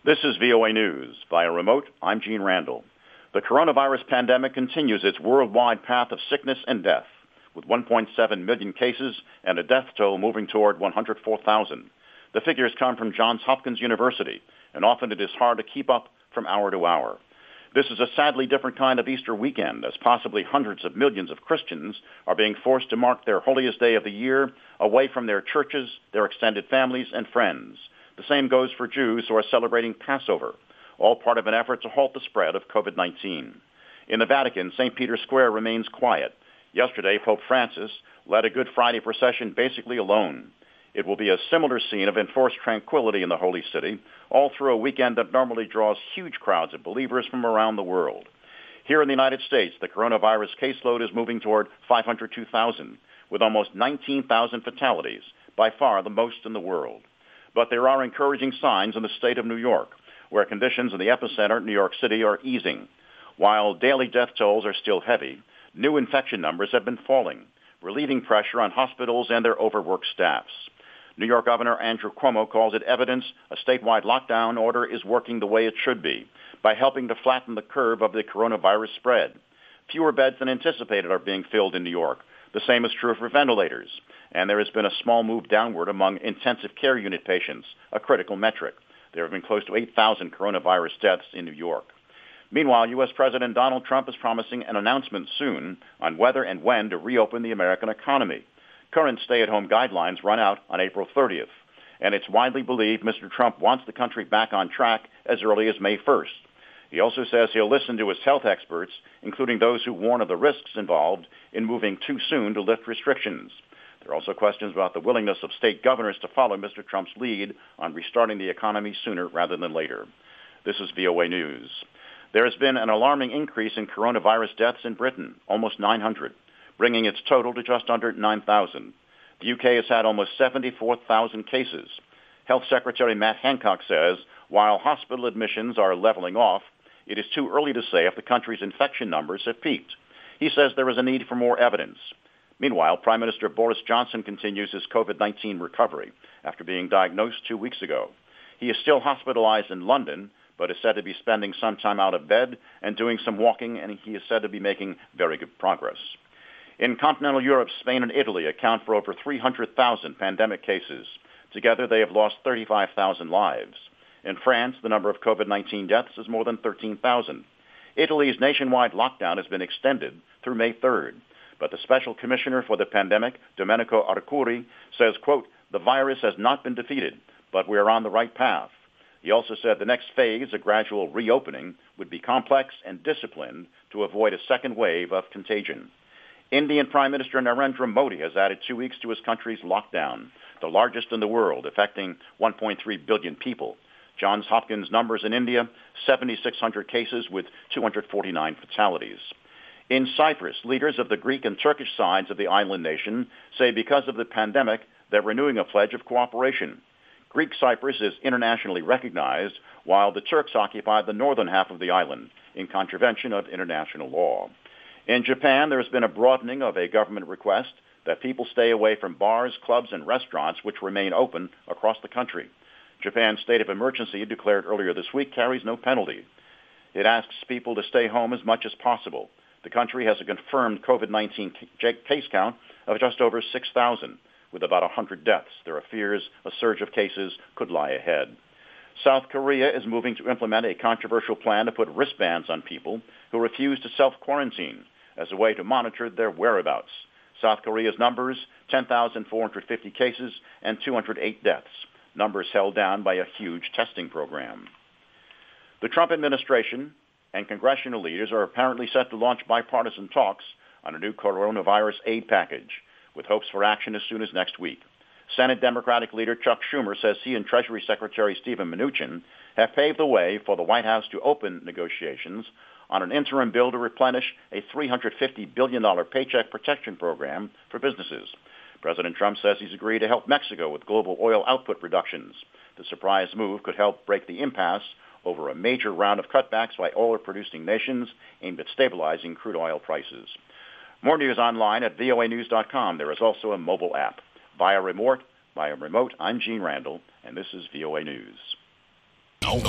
This is VOA News. Via remote, I'm Gene Randall. The coronavirus pandemic continues its worldwide path of sickness and death, with 1.7 million cases and a death toll moving toward 104,000. The figures come from Johns Hopkins University, and often it is hard to keep up from hour to hour. This is a sadly different kind of Easter weekend, as possibly hundreds of millions of Christians are being forced to mark their holiest day of the year away from their churches, their extended families, and friends. The same goes for Jews who are celebrating Passover, all part of an effort to halt the spread of COVID-19. In the Vatican, St. Peter's Square remains quiet. Yesterday, Pope Francis led a Good Friday procession basically alone. It will be a similar scene of enforced tranquility in the Holy City, all through a weekend that normally draws huge crowds of believers from around the world. Here in the United States, the coronavirus caseload is moving toward 502,000, with almost 19,000 fatalities, by far the most in the world. But there are encouraging signs in the state of New York, where conditions in the epicenter, New York City, are easing. While daily death tolls are still heavy, new infection numbers have been falling, relieving pressure on hospitals and their overworked staffs. New York Governor Andrew Cuomo calls it evidence a statewide lockdown order is working the way it should be, by helping to flatten the curve of the coronavirus spread. Fewer beds than anticipated are being filled in New York. The same is true for ventilators. And there has been a small move downward among intensive care unit patients, a critical metric. There have been close to 8,000 coronavirus deaths in New York. Meanwhile, U.S. President Donald Trump is promising an announcement soon on whether and when to reopen the American economy. Current stay-at-home guidelines run out on April 30th, and it's widely believed Mr. Trump wants the country back on track as early as May 1st. He also says he'll listen to his health experts, including those who warn of the risks involved in moving too soon to lift restrictions. There are also questions about the willingness of state governors to follow Mr. Trump's lead on restarting the economy sooner rather than later. This is VOA News. There has been an alarming increase in coronavirus deaths in Britain, almost 900, bringing its total to just under 9,000. The UK has had almost 74,000 cases. Health Secretary Matt Hancock says while hospital admissions are leveling off, it is too early to say if the country's infection numbers have peaked. He says there is a need for more evidence. Meanwhile, Prime Minister Boris Johnson continues his COVID-19 recovery after being diagnosed 2 weeks ago. He is still hospitalized in London, but is said to be spending some time out of bed and doing some walking, and he is said to be making very good progress. In continental Europe, Spain and Italy account for over 300,000 pandemic cases. Together, they have lost 35,000 lives. In France, the number of COVID-19 deaths is more than 13,000. Italy's nationwide lockdown has been extended through May 3rd. But the Special Commissioner for the Pandemic, Domenico Arcuri, says, quote, the virus has not been defeated, but we are on the right path. He also said the next phase, a gradual reopening, would be complex and disciplined to avoid a second wave of contagion. Indian Prime Minister Narendra Modi has added 2 weeks to his country's lockdown, the largest in the world, affecting 1.3 billion people. Johns Hopkins numbers in India, 7,600 cases with 249 fatalities. In Cyprus, leaders of the Greek and Turkish sides of the island nation say because of the pandemic, they're renewing a pledge of cooperation. Greek Cyprus is internationally recognized, while the Turks occupy the northern half of the island in contravention of international law. In Japan, there has been a broadening of a government request that people stay away from bars, clubs, and restaurants which remain open across the country. Japan's state of emergency, declared earlier this week, carries no penalty. It asks people to stay home as much as possible. The country has a confirmed COVID-19 case count of just over 6,000, with about 100 deaths. There are fears a surge of cases could lie ahead. South Korea is moving to implement a controversial plan to put wristbands on people who refuse to self-quarantine as a way to monitor their whereabouts. South Korea's numbers, 10,450 cases and 208 deaths, numbers held down by a huge testing program. The Trump administration and congressional leaders are apparently set to launch bipartisan talks on a new coronavirus aid package, with hopes for action as soon as next week. Senate Democratic leader Chuck Schumer says he and Treasury Secretary Steven Mnuchin have paved the way for the White House to open negotiations on an interim bill to replenish a $350 billion paycheck protection program for businesses. President Trump says he's agreed to help Mexico with global oil output reductions. The surprise move could help break the impasse over a major round of cutbacks by oil-producing nations aimed at stabilizing crude oil prices. More news online at voanews.com. There is also a mobile app. Via remote, I'm Gene Randall, and this is VOA News.